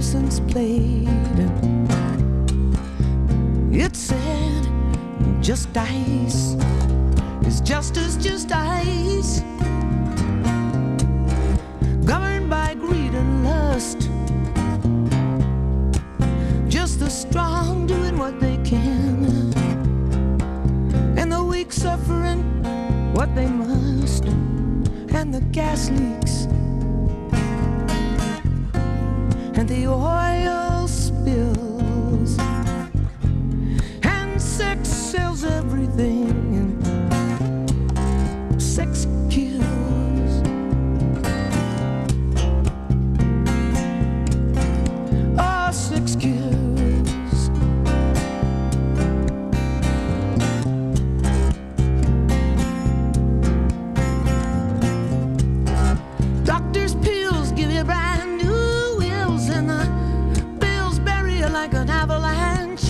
license plate. It said just ice. Is justice just ice? Governed by greed and lust. Just the strong doing what they can, and the weak suffering what they must. And the gas leaks, and the oil spills, and sex sells everything. Sex kills. Oh, sex kills. Doctors' pills give you brand new wills, and the bills bury you like an avalanche.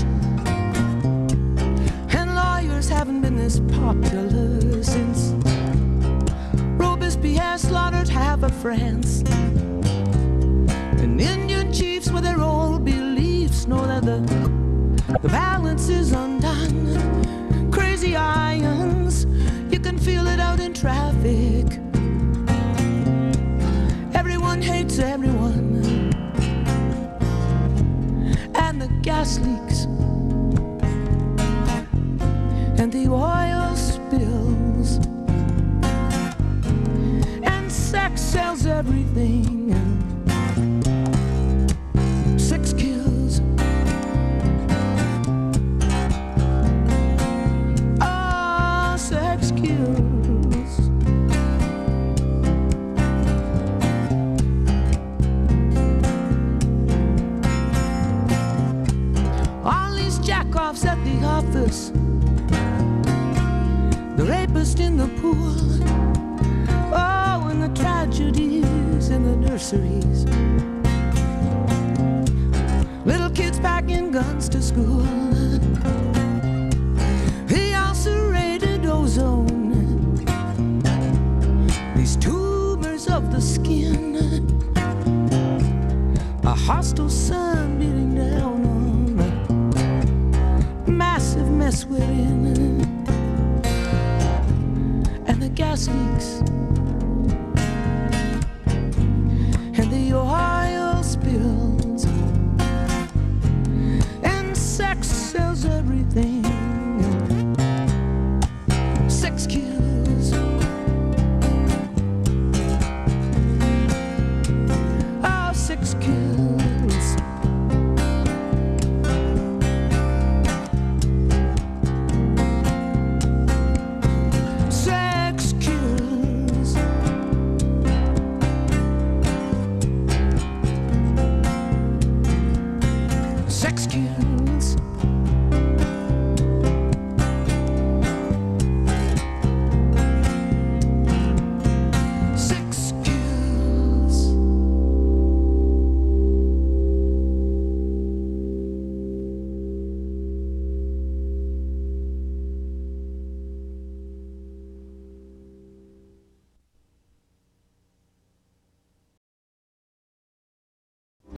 And lawyers haven't been this popular since Robespierre slaughtered half of France. And Indian chiefs with their old beliefs know that the balance is undone. Crazy irons, you can feel it out in traffic. Everyone hates everyone, and the gas leaks, and the oil spills, and sex sells everything. Sex kills. Oh, sex kills. All these jackoffs at the office, the rapist in the pool, oh, and the tragedies in the nurseries. Little kids packing guns to school. The ulcerated ozone, these tumors of the skin, a hostile sun beating down on the massive mess we're in. And the gas leaks, and the oil spills, and sex sells everything. Sex kills. Oh, sex kills. Sex kills. Sex kills.